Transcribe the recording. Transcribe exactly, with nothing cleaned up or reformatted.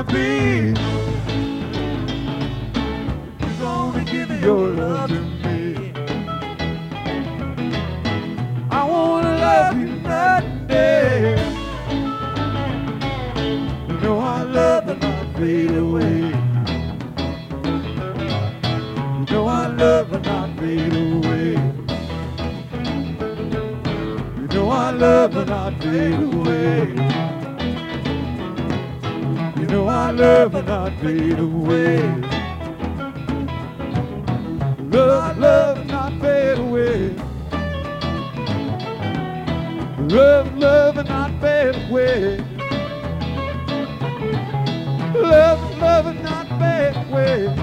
be. You're gonna give your love to me. I wanna love you night and day. You know our love will not fade away. You know our love will not fade away. You know our love will not fade away. You know our love will not fade away. Love, love will not fade away. Love, love will not fade away. Love, love will not fade away.